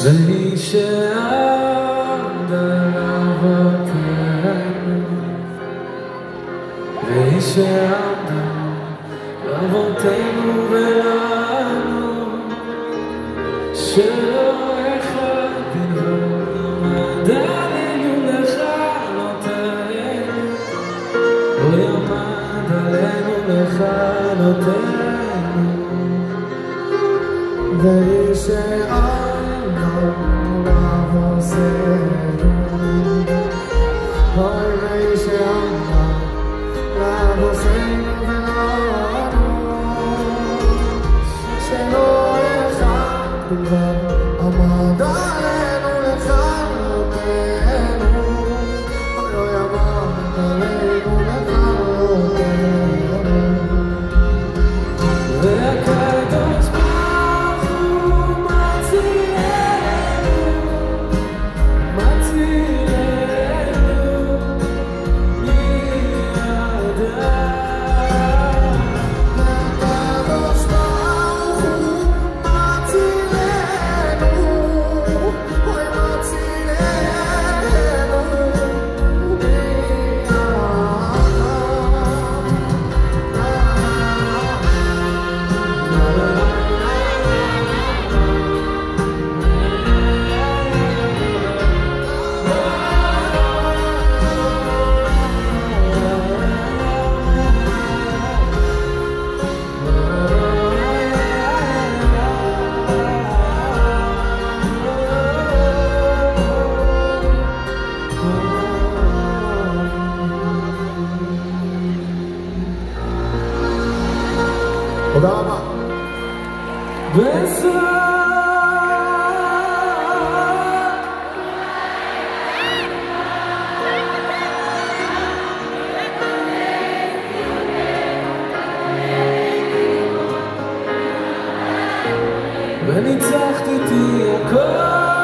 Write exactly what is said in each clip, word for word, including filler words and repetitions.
והיא שעמדה לאבותינו, והיא שעמדה לאבותינו ולנו, שלא אחד בלבד עמד עלינו לכלותנו, לא יעמד עלינו לכלותנו, והיא שעמדה לאבותינו, אוי והיא שעמדה לאבותינו ולנו, שלא אחד בלבד עמד עלינו לכלותנו, לא יעמד עלינו לכלותנו, והקדוש ברוך הוא מצילנו, מצילנו מידה. והקדוש ברוך הוא מצילנו, אוי מצילנו מידה. תודה רבה. וניצחת איתי הכל,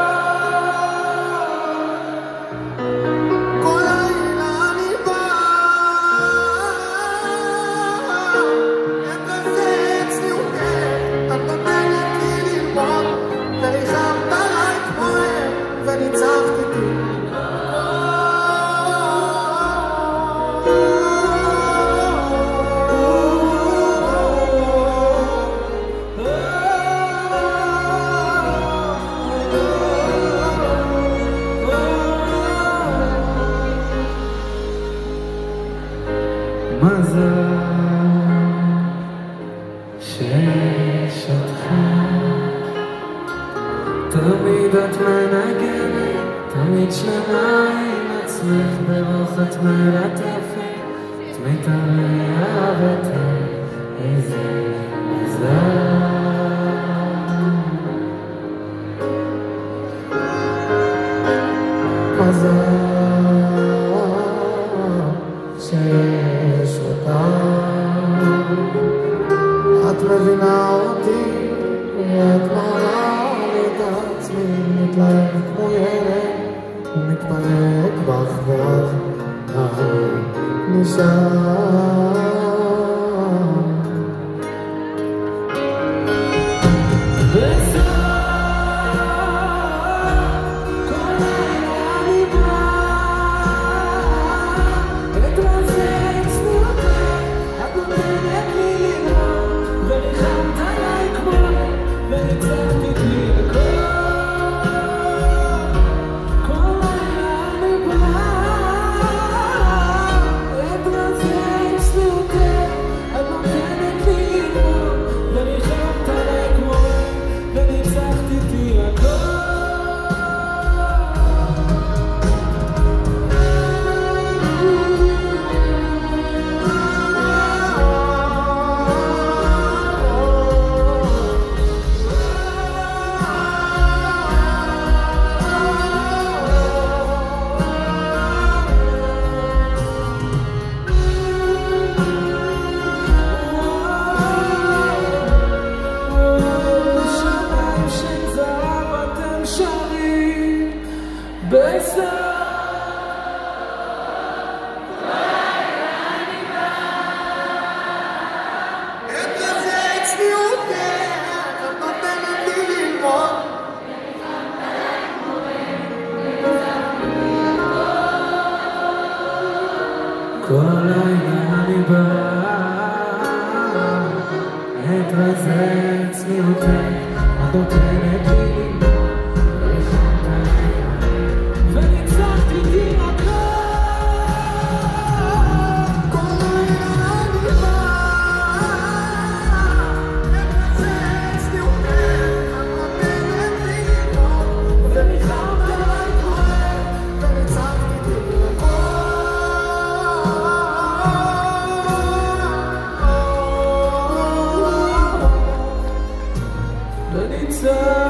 כל לילה אני בא, את הזה צניעותך, את נותנת לי ללמוד, וריחמת עליי כמוהם, וניצחת איתי מזל שיש אותך, תמיד את מנגנת, תמיד שלמה עם עצמך, ברוח את מלטפת, את מתאהבת, איזה מזל. מזל שיש אותה, את מבינה אותי, ואת מראה לי את עצמי, מתלהב כמו ילד, ומתפנק בך ואך אני נשאר. כל לילה אני בא אתרזה צניעותך את נותנת לי וניצחתי תינוקות כל לילה אני בא אתרזה צניעותך את נותנת לי וניחמת עליי כואב וניצחתי תינוקות וניצחתי